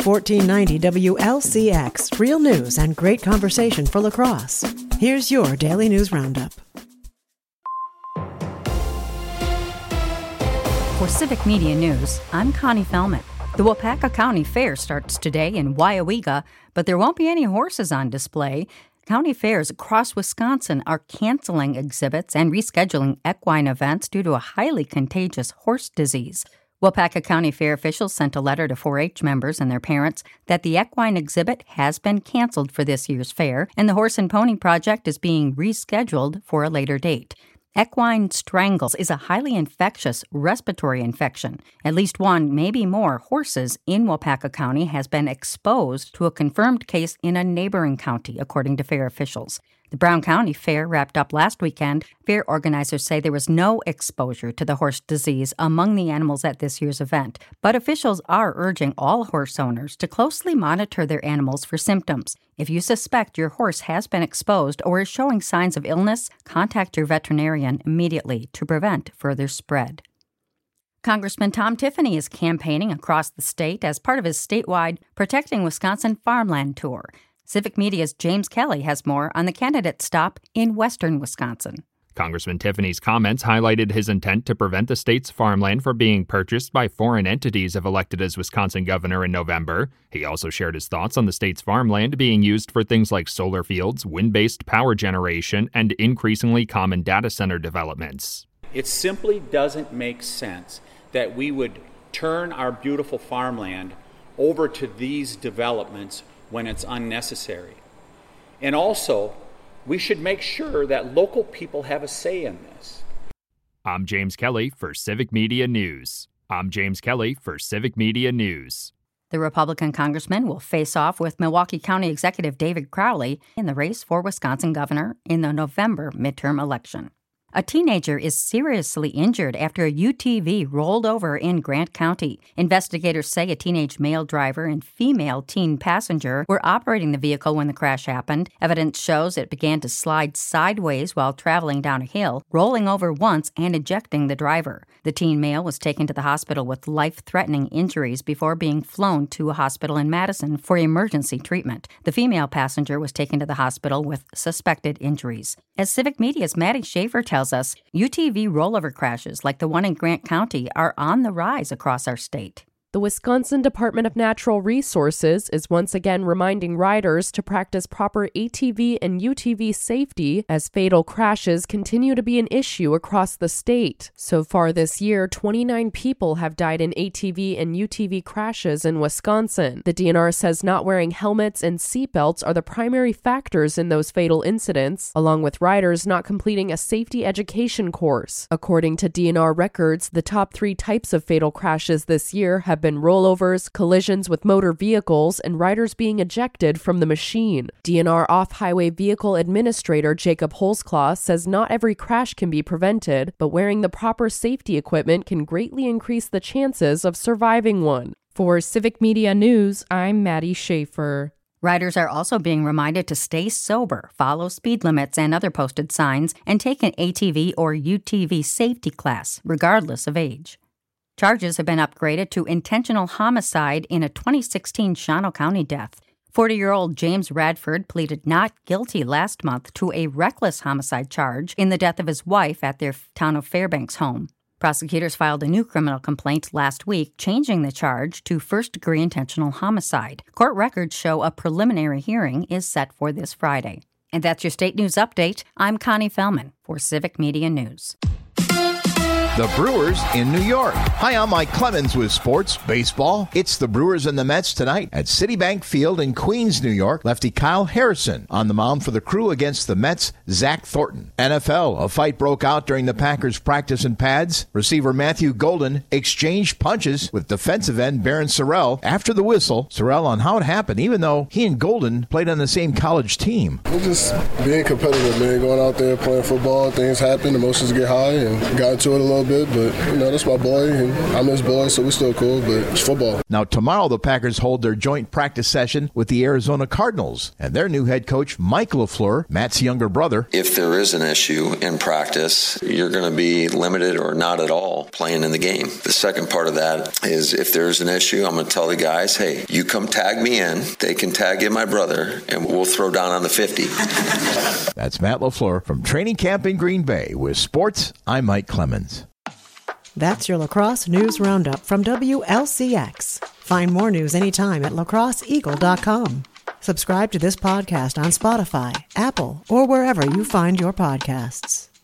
1490 WLCX, real news and great conversation for La Crosse. Here's your Daily News Roundup. For Civic Media News, I'm Connie Fellman. The Waupaca County Fair starts today in Weyauwega, but there won't be any horses on display. County fairs across Wisconsin are canceling exhibits and rescheduling equine events due to a highly contagious horse disease. Waupaca County Fair officials sent a letter to 4-H members and their parents that the equine exhibit has been canceled for this year's fair, and the Horse and Pony Project is being rescheduled for a later date. Equine strangles is a highly infectious respiratory infection. At least one, maybe more, horses in Waupaca County has been exposed to a confirmed case in a neighboring county, according to fair officials. The Brown County Fair wrapped up last weekend. Fair organizers say there was no exposure to the horse disease among the animals at this year's event, but officials are urging all horse owners to closely monitor their animals for symptoms. If you suspect your horse has been exposed or is showing signs of illness, contact your veterinarian immediately to prevent further spread. Congressman Tom Tiffany is campaigning across the state as part of his statewide Protecting Wisconsin Farmland Tour. Civic Media's James Kelly has more on the candidate stop in western Wisconsin. Congressman Tiffany's comments highlighted his intent to prevent the state's farmland from being purchased by foreign entities if elected as Wisconsin governor in November. He also shared his thoughts on the state's farmland being used for things like solar fields, wind-based power generation, and increasingly common data center developments. It simply doesn't make sense that we would turn our beautiful farmland over to these developments when it's unnecessary. And also, we should make sure that local people have a say in this. I'm James Kelly for Civic Media News. The Republican congressman will face off with Milwaukee County Executive David Crowley in the race for Wisconsin governor in the November midterm election. A teenager is seriously injured after a UTV rolled over in Grant County. Investigators say a teenage male driver and female teen passenger were operating the vehicle when the crash happened. Evidence shows it began to slide sideways while traveling down a hill, rolling over once and ejecting the driver. The teen male was taken to the hospital with life-threatening injuries before being flown to a hospital in Madison for emergency treatment. The female passenger was taken to the hospital with suspected injuries. As Civic Media's Maddie Schaefer tells us, UTV rollover crashes like the one in Grant County are on the rise across our state. The Wisconsin Department of Natural Resources is once again reminding riders to practice proper ATV and UTV safety as fatal crashes continue to be an issue across the state. So far this year, 29 people have died in ATV and UTV crashes in Wisconsin. The DNR says not wearing helmets and seatbelts are the primary factors in those fatal incidents, along with riders not completing a safety education course. According to DNR records, the top 3 types of fatal crashes this year have been rollovers, collisions with motor vehicles, and riders being ejected from the machine. DNR Off-Highway Vehicle Administrator Jacob Holzclaw says not every crash can be prevented, but wearing the proper safety equipment can greatly increase the chances of surviving one. For Civic Media News, I'm Maddie Schaefer. Riders are also being reminded to stay sober, follow speed limits and other posted signs, and take an ATV or UTV safety class, regardless of age. Charges have been upgraded to intentional homicide in a 2016 Shawano County death. 40-year-old James Radford pleaded not guilty last month to a reckless homicide charge in the death of his wife at their town of Fairbanks home. Prosecutors filed a new criminal complaint last week, changing the charge to first-degree intentional homicide. Court records show a preliminary hearing is set for this Friday. And that's your state news update. I'm Connie Fellman for Civic Media News. The Brewers in New York. Hi, I'm Mike Clemens with Sports Baseball. It's the Brewers and the Mets tonight at Citibank Field in Queens, New York. Lefty Kyle Harrison on the mound for the Crew against the Mets' Zach Thornton. NFL, a fight broke out during the Packers' practice in pads. Receiver Matthew Golden exchanged punches with defensive end Baron Sorrell after the whistle. Sorrell on how it happened, even though he and Golden played on the same college team. We're just being competitive, man. Going out there playing football, things happen, emotions get high, and got into it a little bit, but, that's my boy, and I'm his boy, so we're still cool, but it's football. Now, tomorrow the Packers hold their joint practice session with the Arizona Cardinals, and their new head coach, Mike LaFleur, Matt's younger brother. If there is an issue in practice, you're going to be limited or not at all playing in the game. The second part of that is if there's an issue, I'm going to tell the guys, hey, you come tag me in, they can tag in my brother, and we'll throw down on the 50. That's Matt LaFleur from training camp in Green Bay. With sports, I'm Mike Clemens. That's your Lacrosse News Roundup from WLCX. Find more news anytime at lacrosseeagle.com. Subscribe to this podcast on Spotify, Apple, or wherever you find your podcasts.